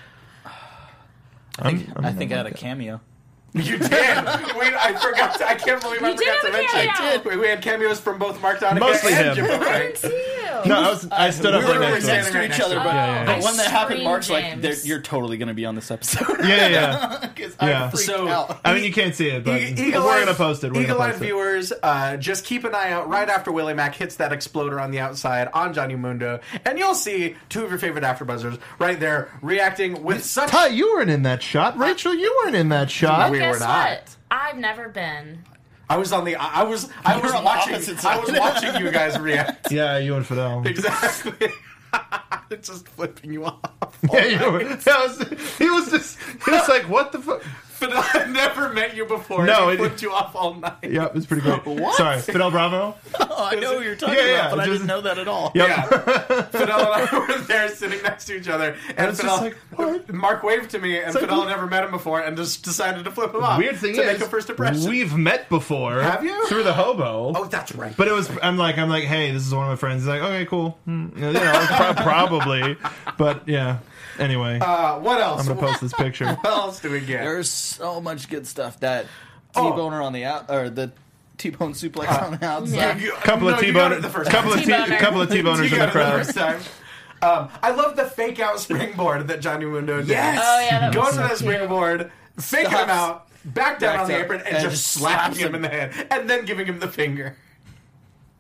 I think I had a cameo. You did. I forgot. I can't believe I You did forgot to have a mention. cameo. We had cameos from both Mark Donegan Mostly and him. Jim O'Craig. No, I stood up We right were next to next him. to each other, but, Yeah. but when that happened, Scream Mark's like, James. "You're totally going to be on this episode." Yeah. 'Cause Yeah. I freaked So- out. I mean, you can't see it, but Eagle we're Eye- gonna post it. We're Eagle gonna Eye post it. viewers, just keep an eye out right after Willie Mack hits that exploder on the outside on Johnny Mundo, and you'll see two of your favorite AfterBuzzers right there reacting with such. Ty, you weren't in that shot. Rachel, you weren't in that shot. We Guess were not. what? I've never been. I was on the. I was on the watching. opposite I was side. watching you guys react. Yeah, you and Fidel. Exactly. It's just flipping you off. Yeah, you were. He was like, what the fuck? Fidel, I've never met you before. No, He it- flipped you off all night. Yeah, it was pretty great. What? Sorry, Fidel Bravo. Oh, I know who you're talking Yeah, about, but I just- didn't know that at all. Yep. Yeah. Fidel and I were there sitting next to each other, and it's Fidel, just like, what? Mark waved to me, and like, Fidel what? had never met him before, and just decided to flip him off. Weird thing to is, make a first impression. we've met before. Have you? Through the hobo. Oh, that's right. But it was. I'm like, hey, this is one of my friends. He's like, okay, cool. Probably. But yeah. Anyway, What else? I'm gonna post this picture. What else do we get? There's so much good stuff. That Oh. T-boner on the out, or the T-bone suplex on the outside. Couple of No, you got T-boners. it the first Couple of T-boner. couple of T-boners You in the got it crowd. first time. I love the fake out springboard that Johnny Mundo did. Yes! Oh, yeah, that Goes was to that springboard, faking him Stops. out, back down Backs on the up, apron, and and just just slapping slaps him him. in the head, and then giving him the finger.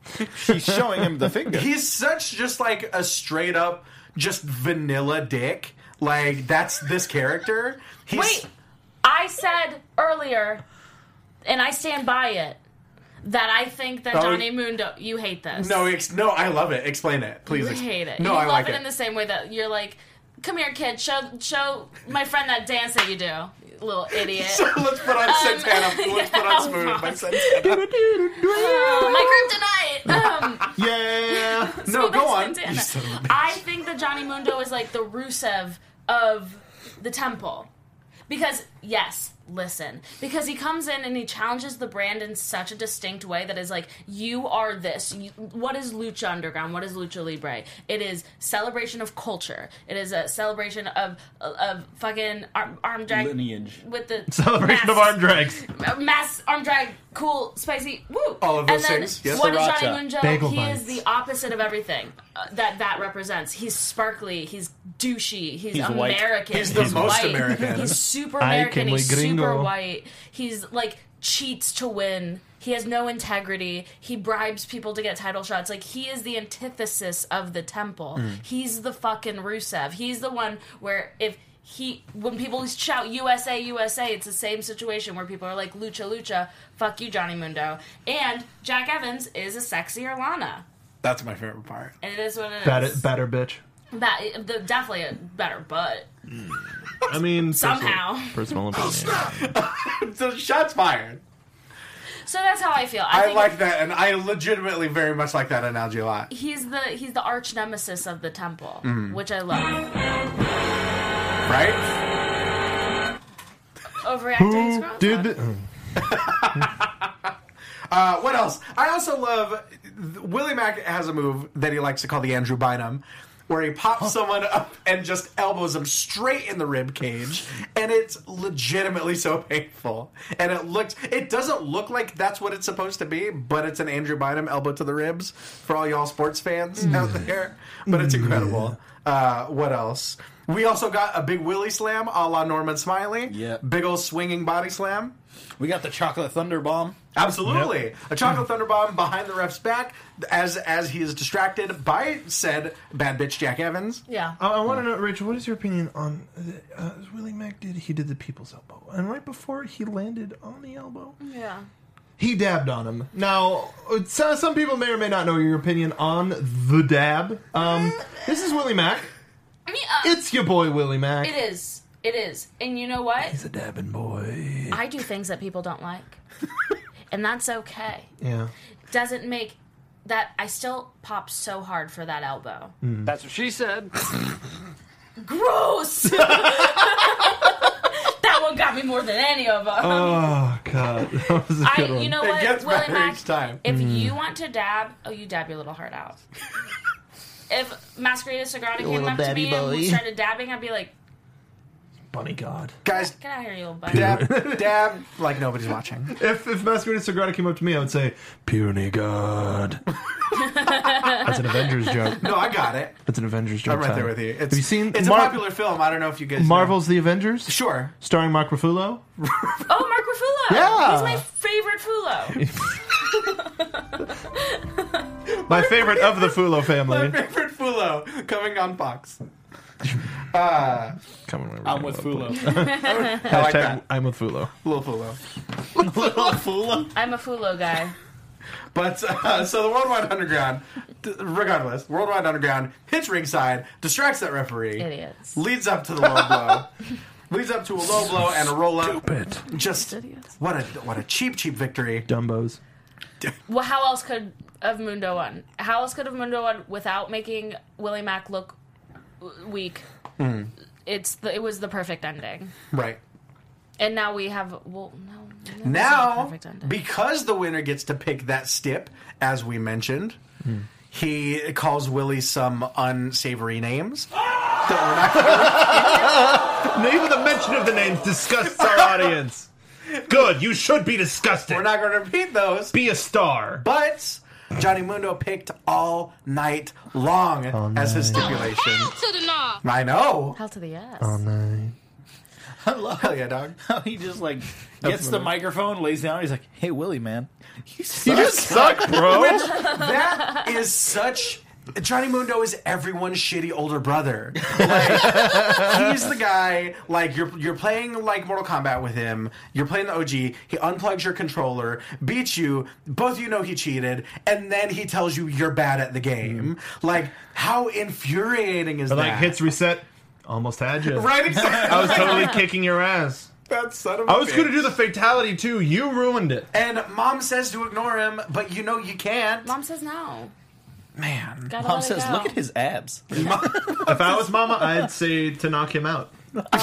She's showing him the finger. He's such just like a straight up, just vanilla dick. Like, that's this character. Wait, I said earlier, and I stand by it, that I think that Johnny Mundo... You hate this. No, I love it. Explain it, please. You hate it. No, you I love like it in the same way that you're like, come here, kid, show my friend that dance that you do. You little idiot. So let's put on Santana. Let's put on Smooth by Santana. My kryptonite! Yeah. No, go on. Santana. I think that Johnny Mundo is like the Rusev of the Temple. Because, yes, listen. Because he comes in and he challenges the brand in such a distinct way that is like, you are this. What is Lucha Underground? What is Lucha Libre? It is celebration of culture. It is a celebration of fucking arm drag. Lineage. With the Celebration of arm drags. Mass arm drag, cool, spicy, woo. All of those and then, things. Yes. what is Sriracha. Johnny Mundo? Bagel He bites. is the opposite of everything that represents. He's sparkly. He's douchey. He's white. American. He's the most white. American. He's super Ay, American. que muy He's super gringo. white. He's like cheats to win. He has no integrity. He bribes people to get title shots. Like, he is the antithesis of the Temple. He's the fucking Rusev. He's the one where when people shout USA, USA, it's the same situation where people are like, Lucha, Lucha, fuck you, Johnny Mundo. And Jack Evans is a sexier Lana. That's my favorite part. And it is what it is. Better bitch. Definitely a better butt. I mean, Somehow. personal opinion. So shots fired. So that's how I feel. I think like that, and I legitimately very much like that analogy a lot. he's the arch nemesis of the Temple, which I love. Right? Overacting scroll? Dude, What else? I also love... Willie Mack has a move that he likes to call the Andrew Bynum, where he pops someone up and just elbows them straight in the rib cage, and it's legitimately so painful. And it doesn't look like that's what it's supposed to be, but it's an Andrew Bynum elbow to the ribs for all y'all sports fans out there. But it's incredible. What else? We also got a big Willie slam a la Norman Smiley. Yep. Big old swinging body slam. We got the chocolate thunder bomb. Absolutely. Yep. A chocolate thunder bomb behind the ref's back as he is distracted by said bad bitch Jack Evans. Yeah. I want to know, Rachel, what is your opinion on Willie Mack he did the people's elbow, and right before he landed on the elbow, Yeah. he dabbed on him. Now, some people may or may not know your opinion on the dab. This is Willie Mack. It's your boy Willie Mack. It is. It is. And you know what? He's a dabbing boy. I do things that people don't like. And that's okay. Yeah. Doesn't make that... I still pop so hard for that elbow. That's what she said. Gross! That one got me more than any of them. Oh God, that was a good one. You know It what, gets Willie better Mack? each time. If you want to dab, you dab your little heart out. If Masquerade Sagrada came little up to daddy me and boy. started dabbing, I'd be like, Bunny God. Guys, get out of here, you little buddy. dab like nobody's watching. If Masquerade Sagrada came up to me, I would say, Puny God. That's an Avengers joke. No, I got it. That's an Avengers joke. I'm right there Tyler. with you. Have you seen It's a popular film. I don't know if you guys know. Marvel's The Avengers? Sure. Starring Mark Ruffalo? Oh, Mark Ruffalo! Yeah. He's my favorite Fulo. My favorite of the Fulo My family. favorite Fulo coming on Fox. Come on, I'm with Fulo. I like Hashtag that. I'm with Fulo. Little Fulo. I'm a Fulo guy. But, so the Worldwide Underground, regardless, Worldwide Underground hits ringside, distracts that referee. Idiots. Leads up to the low blow. Leads up to a low blow and a roll up. Stupid. Just, what a cheap victory. Dumbos. Well, how else could have Mundo won? How else could have Mundo won without making Willie Mack look weak? It was the perfect ending. Right. And now we have, Now, perfect ending. because the winner gets to pick that stip, as we mentioned, he calls Willie some unsavory names. That Even the mention of the names disgusts our audience. Good, you should be disgusted. we're not going to repeat those. Be a star. But Johnny Mundo picked all night long as his stipulation. I know. Hell to the yes. All night. I love Hell yeah, dog. how he just like gets the microphone, lays down. He's like, "Hey, Willie, man, you just suck, bro. That is such. Johnny Mundo is everyone's shitty older brother. Like, he's the guy. Like you're playing like Mortal Kombat with him. You're playing the OG. He unplugs your controller, beats you. Both of you know he cheated, and then he tells you you're bad at the game. Like, how infuriating is But that? like hits reset, almost had you. Right, exactly. I was totally kicking your ass. That son of a I was bitch. going to do the fatality too. You ruined it. And Mom says to ignore him, but you know you can't. Mom says no. Man. Gotta Mom let it says, go. "Look at his abs." If I was Mama, I'd say to knock him out.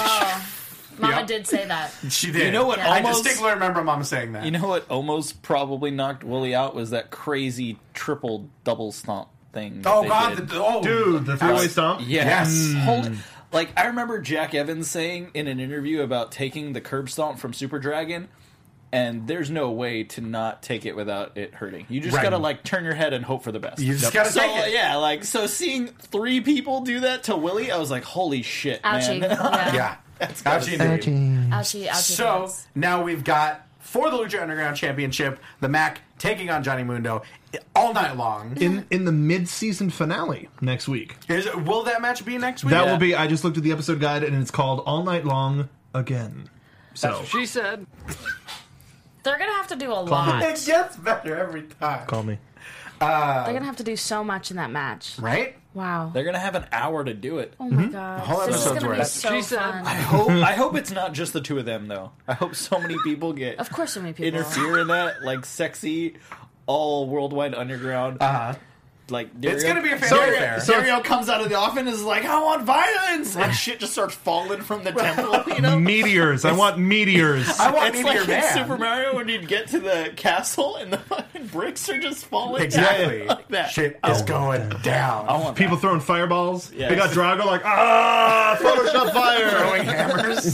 Mama Yep. did say that. She did. You know what I almost- distinctly remember Mom saying that. You know what almost probably knocked Willie out was that crazy triple double stomp thing. Oh they God, did. Dude, the three-way stomp? Yes. Holy, like I remember Jack Evans saying in an interview about taking the curb stomp from Super Dragon, and there's no way to not take it without it hurting. You just Right. gotta like turn your head and hope for the best. You just gotta so, take it. Yeah, like so seeing 3 people do that to Willie, I was like, holy shit, Ouchie. man. Yeah. Yeah. That's gotta Ouchie say. indeed. Ouchie, ouchie. So pants. now we've got for the Lucha Underground Championship, the Mac taking on Johnny Mundo all night long. In the mid-season finale next week. Will that match be next week? That will be. I just looked at the episode guide and it's called All Night Long Again. So She said. They're gonna have to do a Call lot. me. It gets better every time. call me. They're gonna have to do so much in that match. Right? Wow. They're gonna have an hour to do it. Oh my god. whole This is episode's gonna be worth. so She said. fun. I hope it's not just the two of them though. I hope so many people get Of course, so many people interfere in that, like sexy, all worldwide underground. Like It's Dario- gonna be a fanfare fair. Dario comes out of the office and is like, "I want violence," and shit just starts falling from the temple. You know, Meteors. I want meteors. I want it's Meteor like in Man. Super Mario when you'd get to the castle and the fucking bricks are just falling. Exactly. down like that. Shit is going down. I want People throwing fireballs. Yes. They got Drago like, Photoshop fire. Throwing hammers.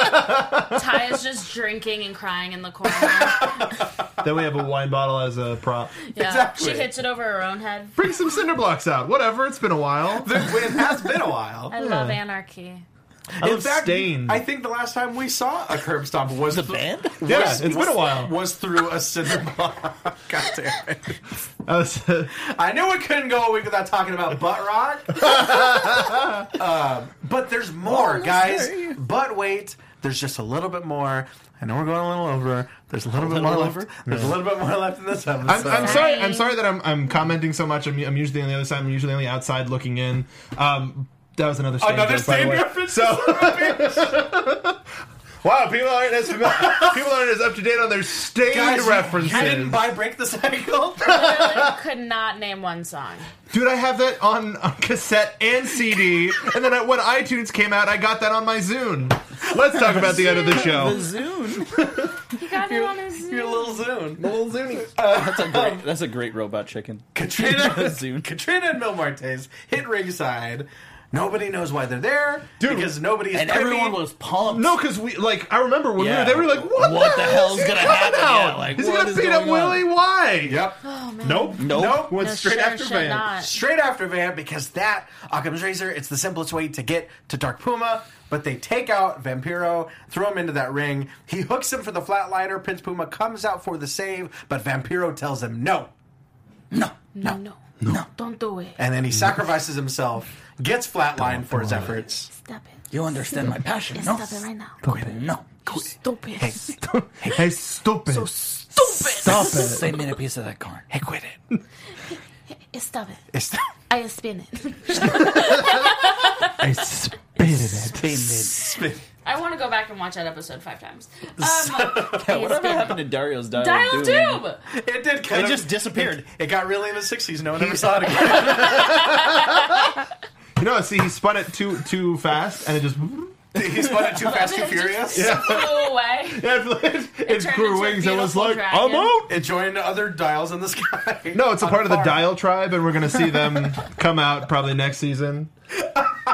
Ty is just drinking and crying in the corner. Then we have a wine bottle as a prop. Yeah. Exactly. She hits it over her own head. Bring some cinder blocks out. Whatever. It's been a while. It has been a while. I love anarchy. I In love fact, Stain. I think the last time we saw a curb stomp was the band. Yeah, it's been a while. Was through a cinder block. God damn it! I was, I knew we couldn't go a week without talking about butt rock. But there's more, guys. But wait, there's just a little bit more. I know we're going a little over. There's a little bit more left. There's a little bit more left in this episode. I'm sorry. I'm sorry that I'm commenting so much. I'm usually on the other side. I'm usually on the outside looking in. That was another Stain Another joke, by the Stain way. reference. So, wow, people aren't as up to date on their Stain Guys, references. you didn't buy Break the Cycle? Literally could not name one song. Dude, I have that on cassette and CD, and then when iTunes came out, I got that on my Zune. Let's talk about the end of the show. Zune. He got it on his Your little Zune. Little Zune. That's a great robot chicken. Katrina, Zune. Katrina and Mil Martes hit ringside. Nobody knows why they're there. Dude, because nobody is And privy. everyone was pumped. No, because I remember when Yeah. they were like, what the hell's gonna happen? Yeah, like, is he what gonna is beat up going on? Willie? Why? Yep. Oh man. Nope. Nope. Went No, straight sure after should Van. not. Straight after Vamp, because that Occam's Razor, it's the simplest way to get to Dark Puma. But they take out Vampiro, throw him into that ring. He hooks him for the flatliner. Prince Puma comes out for the save, but Vampiro tells him no. No. Don't do it. And then he sacrifices himself, gets flatlined for his efforts. Stop it. You understand my passion, no? Stop it right now. No. Stupid. Hey, stupid. So stupid. Stop it. Save me a piece of that corn. Hey, quit it. Stop it. It's I spin it. I spitted it. spin. I want to go back and watch that episode 5 times. Whatever happened to Dario's Dial Dial Doom? Tube. It did kind It of just disappeared. It got really in the 60s. No one ever saw it again. You know, see, he spun it too fast, and it just. He spun it too fast, too furious. Yeah. Flew away. It turned grew into a wings and was beautiful like, dragon. I'm out. It joined other dials in the sky. No, it's a part of the Farm. Dial Tribe, and we're going to see them come out probably next season.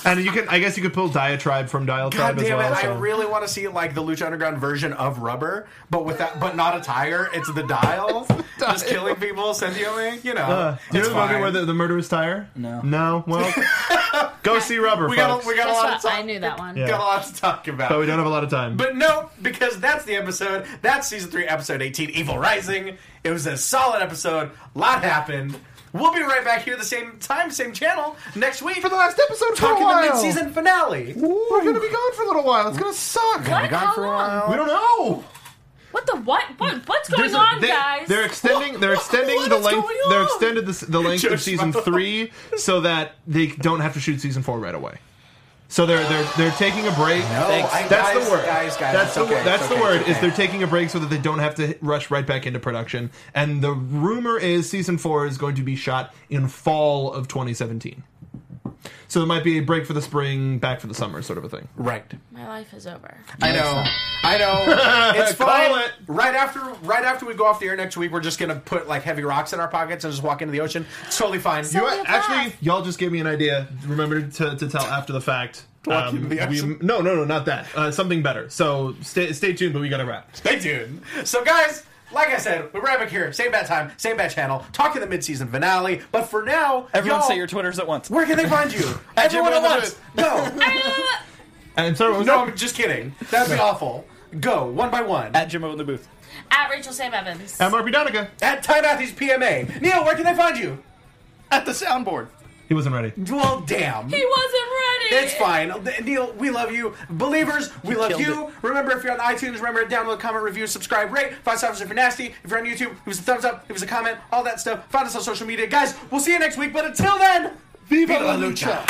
And I guess you could pull Diatribe from Dial God Tribe as damn well. it! so. I really want to see like the Lucha Underground version of Rubber, but with that, but not a tire. It's the Dial, just killing people sentiently. You know, Do you it's know the movie fine. where the murderous tire? No. Well, go see Rubber, we got folks. a lot to talk. I knew that one. Yeah. Got a lot to talk about. But we don't have a lot of time. But no, because that's the episode. That's season 3, episode 18, Evil Rising. It was a solid episode. A lot happened. We'll be right back here the same time, same channel next week For the last episode for a talking while. the mid-season finale. We're gonna be gone for a little while. It's gonna suck. What? How long? We don't know. What the what? What's going on, guys? They're extending the length. They're extended the length of season 3 so that they don't have to shoot season 4 right away. So they're taking a break. No, that's guys, the word. Guys, That's the okay, that's it's the okay, word. it's Is okay. they're taking a break so that they don't have to rush right back into production. And the rumor is season 4 is going to be shot in fall of 2017. So there might be a break for the spring, back for the summer, sort of a thing. Right. My life is over. I know. It's Call fine. it. Right after we go off the air next week, we're just gonna put like heavy rocks in our pockets and just walk into the ocean. It's totally fine. Actually, y'all just gave me an idea. Remember to tell after the fact. Walk into the ocean? No, not that. Something better. So stay tuned, but we gotta wrap. Stay tuned. So, guys, like I said, we're right back here. Same bad time, same bad channel. Talking the mid-season finale. But for now, Everyone y'all, say your Twitters at once. where can they find you? Everyone at once. Go. And so No, I'm just kidding. That'd be awful. Go, one by one. At Jimbo in the booth. At Rachel Sam Evans. I'm Mark Donica. At Ty Matthews PMA. Neil, where can they find you? At the soundboard. He wasn't ready. Well, damn. He wasn't ready. It's fine. Neil, we love you. Believers, we love Killed you. it. Remember, if you're on iTunes, remember to download, comment, review, subscribe, rate. 5 stars if you're nasty. If you're on YouTube, give us a thumbs up, give us a comment, all that stuff. Find us on social media. Guys, we'll see you next week. But until then, Viva la Lucha.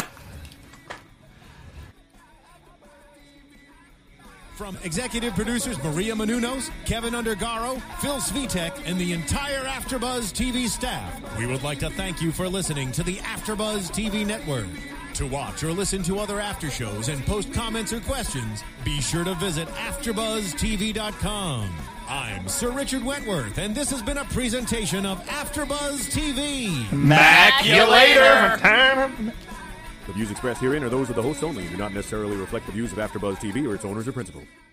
From executive producers Maria Menounos, Kevin Undergaro, Phil Svitek, and the entire AfterBuzz TV staff, we would like to thank you for listening to the AfterBuzz TV network. To watch or listen to other after shows and post comments or questions, be sure to visit AfterBuzzTV.com. I'm Sir Richard Wentworth, and this has been a presentation of AfterBuzz TV. Mac you later. The views expressed herein are those of the hosts only and do not necessarily reflect the views of AfterBuzz TV or its owners or principals.